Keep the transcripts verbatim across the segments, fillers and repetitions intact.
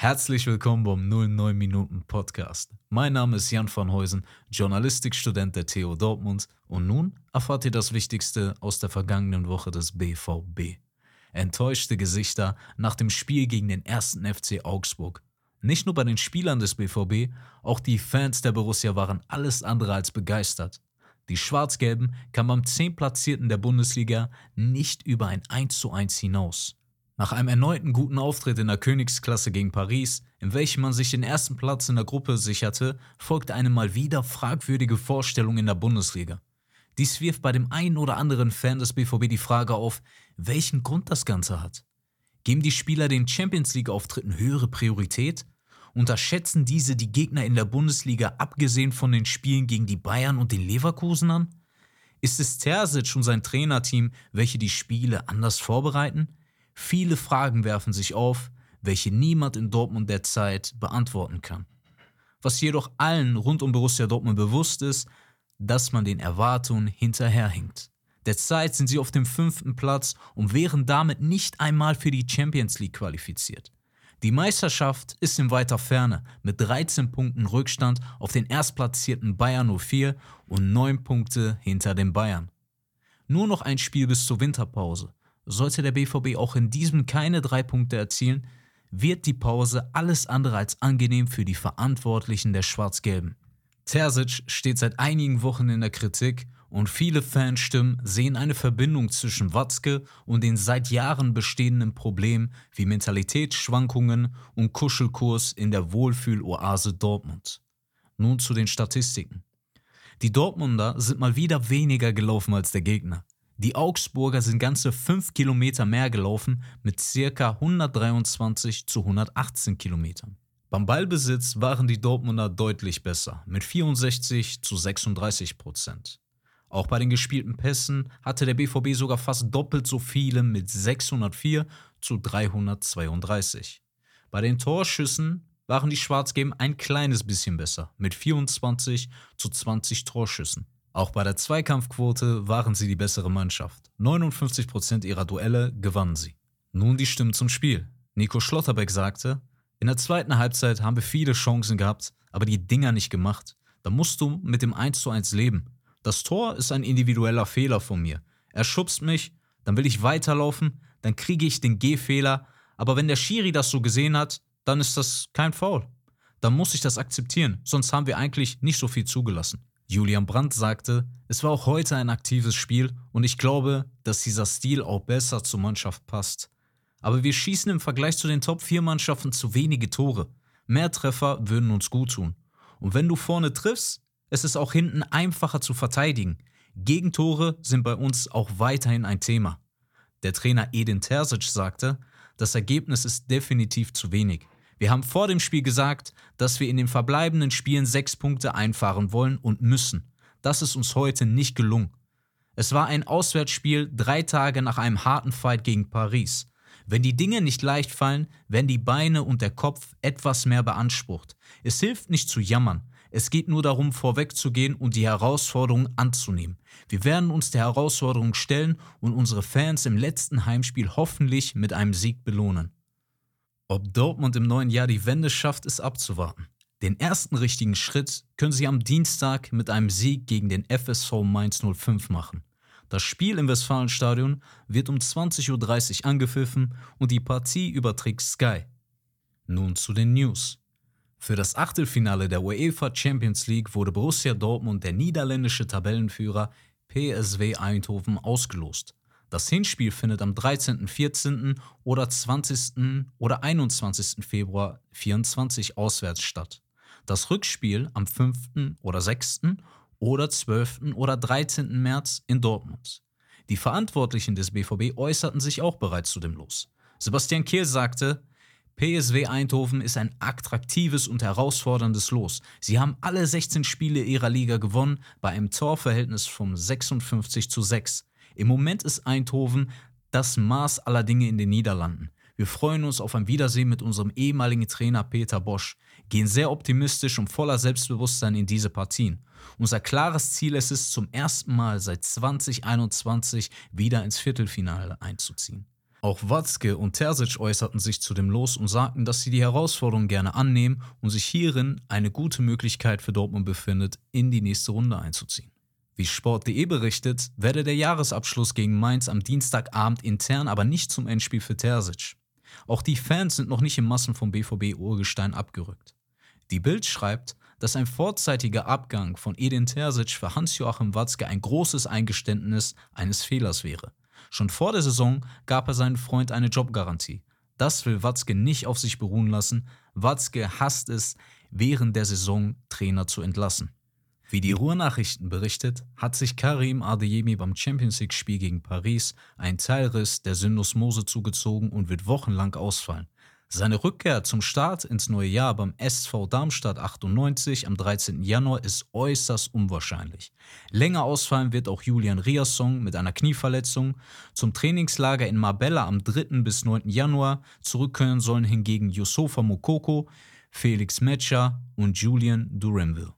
Herzlich willkommen beim null neun Minuten Podcast. Mein Name ist Jan van Heusen, Journalistikstudent der T U Dortmund und nun erfahrt ihr das Wichtigste aus der vergangenen Woche des B V B. Enttäuschte Gesichter nach dem Spiel gegen den ersten F C Augsburg. Nicht nur bei den Spielern des B V B, auch die Fans der Borussia waren alles andere als begeistert. Die Schwarz-Gelben kamen beim Zehntplatzierten der Bundesliga nicht über ein eins zu eins hinaus. Nach einem erneuten guten Auftritt in der Königsklasse gegen Paris, in welchem man sich den ersten Platz in der Gruppe sicherte, folgte eine mal wieder fragwürdige Vorstellung in der Bundesliga. Dies wirft bei dem einen oder anderen Fan des B V B die Frage auf, welchen Grund das Ganze hat. Geben die Spieler den Champions-League-Auftritten höhere Priorität? Unterschätzen diese die Gegner in der Bundesliga abgesehen von den Spielen gegen die Bayern und den Leverkusenern? Ist es Terzic und sein Trainerteam, welche die Spiele anders vorbereiten? Viele Fragen werfen sich auf, welche niemand in Dortmund derzeit beantworten kann. Was jedoch allen rund um Borussia Dortmund bewusst ist, dass man den Erwartungen hinterherhinkt. Derzeit sind sie auf dem fünften Platz und wären damit nicht einmal für die Champions League qualifiziert. Die Meisterschaft ist in weiter Ferne mit dreizehn Punkten Rückstand auf den erstplatzierten Bayern null vier und neun Punkte hinter den Bayern. Nur noch ein Spiel bis zur Winterpause. Sollte der B V B auch in diesem keine drei Punkte erzielen, wird die Pause alles andere als angenehm für die Verantwortlichen der Schwarz-Gelben. Terzic steht seit einigen Wochen in der Kritik und viele Fanstimmen sehen eine Verbindung zwischen Watzke und den seit Jahren bestehenden Problemen wie Mentalitätsschwankungen und Kuschelkurs in der Wohlfühloase Dortmund. Nun zu den Statistiken. Die Dortmunder sind mal wieder weniger gelaufen als der Gegner. Die Augsburger sind ganze fünf Kilometer mehr gelaufen mit ca. hundertdreiundzwanzig zu hundertachtzehn Kilometern. Beim Ballbesitz waren die Dortmunder deutlich besser mit vierundsechzig zu sechsunddreißig Prozent. Auch bei den gespielten Pässen hatte der B V B sogar fast doppelt so viele mit sechshundertvier zu dreihundertzweiunddreißig. Bei den Torschüssen waren die Schwarz-Gelben ein kleines bisschen besser mit vierundzwanzig zu zwanzig Torschüssen. Auch bei der Zweikampfquote waren sie die bessere Mannschaft. neunundfünfzig Prozent ihrer Duelle gewannen sie. Nun die Stimmen zum Spiel. Nico Schlotterbeck sagte, in der zweiten Halbzeit haben wir viele Chancen gehabt, aber die Dinger nicht gemacht. Da musst du mit dem eins zu eins leben. Das Tor ist ein individueller Fehler von mir. Er schubst mich, dann will ich weiterlaufen, dann kriege ich den Gehfehler. Aber wenn der Schiri das so gesehen hat, dann ist das kein Foul. Dann muss ich das akzeptieren, sonst haben wir eigentlich nicht so viel zugelassen. Julian Brandt sagte, es war auch heute ein aktives Spiel und ich glaube, dass dieser Stil auch besser zur Mannschaft passt. Aber wir schießen im Vergleich zu den Top vier Mannschaften zu wenige Tore. Mehr Treffer würden uns gut tun. Und wenn du vorne triffst, ist es auch hinten einfacher zu verteidigen. Gegentore sind bei uns auch weiterhin ein Thema. Der Trainer Edin Terzic sagte, das Ergebnis ist definitiv zu wenig. Wir haben vor dem Spiel gesagt, dass wir in den verbleibenden Spielen sechs Punkte einfahren wollen und müssen. Das ist uns heute nicht gelungen. Es war ein Auswärtsspiel drei Tage nach einem harten Fight gegen Paris. Wenn die Dinge nicht leicht fallen, werden die Beine und der Kopf etwas mehr beansprucht. Es hilft nicht zu jammern. Es geht nur darum, vorwegzugehen und die Herausforderung anzunehmen. Wir werden uns der Herausforderung stellen und unsere Fans im letzten Heimspiel hoffentlich mit einem Sieg belohnen. Ob Dortmund im neuen Jahr die Wende schafft, ist abzuwarten. Den ersten richtigen Schritt können sie am Dienstag mit einem Sieg gegen den F S V Mainz null fünf machen. Das Spiel im Westfalenstadion wird um zwanzig Uhr dreißig angepfiffen und die Partie überträgt Sky. Nun zu den News. Für das Achtelfinale der UEFA Champions League wurde Borussia Dortmund der niederländische Tabellenführer P S V Eindhoven ausgelost. Das Hinspiel findet am dreizehnten, vierzehnten oder zwanzigsten oder einundzwanzigsten Februar vierundzwanzig auswärts statt. Das Rückspiel am fünften oder sechsten oder zwölften oder dreizehnten März in Dortmund. Die Verantwortlichen des B V B äußerten sich auch bereits zu dem Los. Sebastian Kehl sagte, P S V Eindhoven ist ein attraktives und herausforderndes Los. Sie haben alle sechzehn Spiele ihrer Liga gewonnen bei einem Torverhältnis von sechsundfünfzig zu sechs. Im Moment ist Eindhoven das Maß aller Dinge in den Niederlanden. Wir freuen uns auf ein Wiedersehen mit unserem ehemaligen Trainer Peter Bosch, gehen sehr optimistisch und voller Selbstbewusstsein in diese Partien. Unser klares Ziel ist es, zum ersten Mal seit zwanzig einundzwanzig wieder ins Viertelfinale einzuziehen. Auch Watzke und Terzic äußerten sich zu dem Los und sagten, dass sie die Herausforderung gerne annehmen und sich hierin eine gute Möglichkeit für Dortmund befindet, in die nächste Runde einzuziehen. Wie Sport punkt de berichtet, werde der Jahresabschluss gegen Mainz am Dienstagabend intern, aber nicht zum Endspiel für Terzic. Auch die Fans sind noch nicht in Massen vom B V B-Urgestein abgerückt. Die Bild schreibt, dass ein vorzeitiger Abgang von Edin Terzic für Hans-Joachim Watzke ein großes Eingeständnis eines Fehlers wäre. Schon vor der Saison gab er seinem Freund eine Jobgarantie. Das will Watzke nicht auf sich beruhen lassen. Watzke hasst es, während der Saison Trainer zu entlassen. Wie die Ruhrnachrichten berichtet, hat sich Karim Adeyemi beim Champions-League-Spiel gegen Paris einen Teilriss der Syndesmose zugezogen und wird wochenlang ausfallen. Seine Rückkehr zum Start ins neue Jahr beim S V Darmstadt achtundneunzig am dreizehnten Januar ist äußerst unwahrscheinlich. Länger ausfallen wird auch Julian Riasson mit einer Knieverletzung. Zum Trainingslager in Marbella am dritten bis neunten Januar zurückkehren sollen hingegen Youssoufa Moukoko, Felix Metscher und Julian Duranville.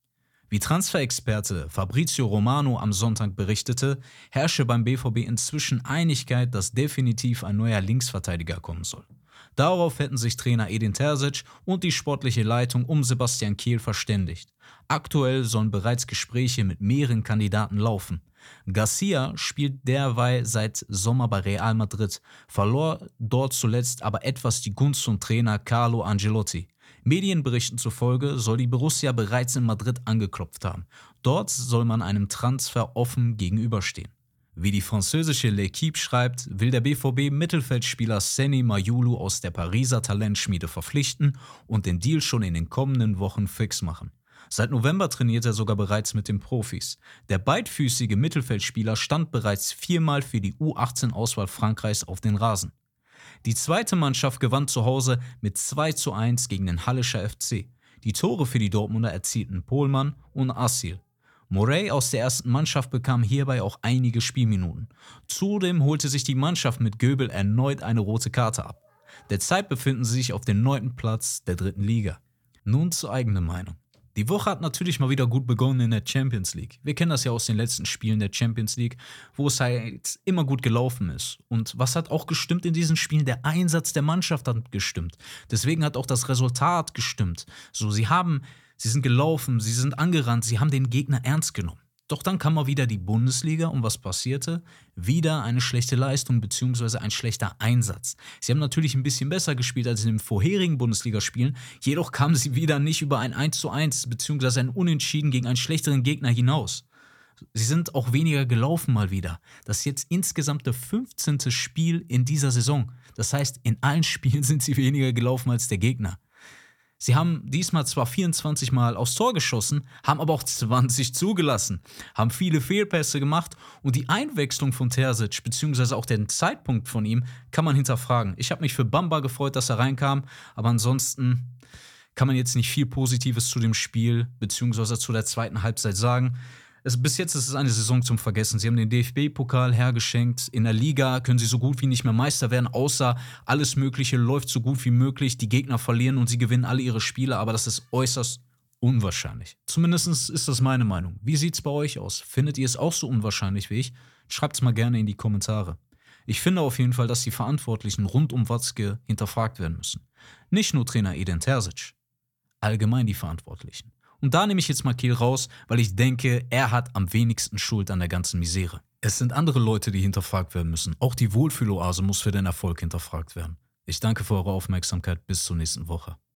Wie Transferexperte Fabrizio Romano am Sonntag berichtete, herrsche beim B V B inzwischen Einigkeit, dass definitiv ein neuer Linksverteidiger kommen soll. Darauf hätten sich Trainer Edin Terzic und die sportliche Leitung um Sebastian Kehl verständigt. Aktuell sollen bereits Gespräche mit mehreren Kandidaten laufen. Garcia spielt derweil seit Sommer bei Real Madrid, verlor dort zuletzt aber etwas die Gunst von Trainer Carlo Ancelotti. Medienberichten zufolge soll die Borussia bereits in Madrid angeklopft haben. Dort soll man einem Transfer offen gegenüberstehen. Wie die französische L'Équipe schreibt, will der B V B Mittelfeldspieler Seny Mayulu aus der Pariser Talentschmiede verpflichten und den Deal schon in den kommenden Wochen fix machen. Seit November trainiert er sogar bereits mit den Profis. Der beidfüßige Mittelfeldspieler stand bereits viermal für die U achtzehn-Auswahl Frankreichs auf den Rasen. Die zweite Mannschaft gewann zu Hause mit zwei zu eins gegen den Hallischer F C. Die Tore für die Dortmunder erzielten Pohlmann und Assil. Morey aus der ersten Mannschaft bekam hierbei auch einige Spielminuten. Zudem holte sich die Mannschaft mit Göbel erneut eine rote Karte ab. Derzeit befinden sie sich auf dem neunten Platz der dritten Liga. Nun zur eigenen Meinung. Die Woche hat natürlich mal wieder gut begonnen in der Champions League. Wir kennen das ja aus den letzten Spielen der Champions League, wo es halt immer gut gelaufen ist. Und was hat auch gestimmt in diesen Spielen? Der Einsatz der Mannschaft hat gestimmt. Deswegen hat auch das Resultat gestimmt. So, sie haben, sie sind gelaufen, sie sind angerannt, sie haben den Gegner ernst genommen. Doch dann kam mal wieder die Bundesliga und was passierte? Wieder eine schlechte Leistung bzw. ein schlechter Einsatz. Sie haben natürlich ein bisschen besser gespielt als in den vorherigen Bundesligaspielen, jedoch kamen sie wieder nicht über ein eins zu eins bzw. ein Unentschieden gegen einen schlechteren Gegner hinaus. Sie sind auch weniger gelaufen mal wieder. Das ist jetzt insgesamt das fünfzehnte Spiel in dieser Saison. Das heißt, in allen Spielen sind sie weniger gelaufen als der Gegner. Sie haben diesmal zwar vierundzwanzig Mal aufs Tor geschossen, haben aber auch zwanzig zugelassen, haben viele Fehlpässe gemacht und die Einwechslung von Terzic bzw. auch den Zeitpunkt von ihm kann man hinterfragen. Ich habe mich für Bamba gefreut, dass er reinkam, aber ansonsten kann man jetzt nicht viel Positives zu dem Spiel bzw. zu der zweiten Halbzeit sagen. Es, bis jetzt ist es eine Saison zum Vergessen. Sie haben den D F B-Pokal hergeschenkt. In der Liga können sie so gut wie nicht mehr Meister werden, außer alles Mögliche läuft so gut wie möglich. Die Gegner verlieren und sie gewinnen alle ihre Spiele, aber das ist äußerst unwahrscheinlich. Zumindest ist das meine Meinung. Wie sieht es bei euch aus? Findet ihr es auch so unwahrscheinlich wie ich? Schreibt es mal gerne in die Kommentare. Ich finde auf jeden Fall, dass die Verantwortlichen rund um Watzke hinterfragt werden müssen. Nicht nur Trainer Edin Terzic, allgemein die Verantwortlichen. Und da nehme ich jetzt mal Kehl raus, weil ich denke, er hat am wenigsten Schuld an der ganzen Misere. Es sind andere Leute, die hinterfragt werden müssen. Auch die Wohlfühloase muss für den Erfolg hinterfragt werden. Ich danke für eure Aufmerksamkeit. Bis zur nächsten Woche.